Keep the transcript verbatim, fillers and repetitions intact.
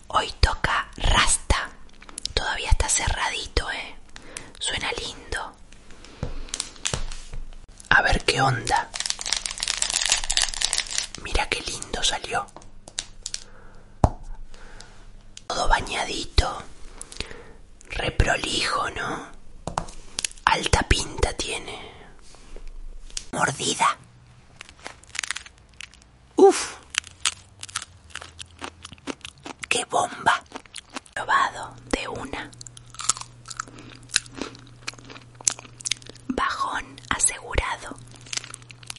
Hoy toca Rasta. Todavía está cerradito, eh. Suena lindo. A ver qué onda. Mira qué lindo salió. Todo bañadito. Reprolijo, ¿no? Alta pinta tiene. Mordida. Uf. ¡Qué bomba! Probado de una.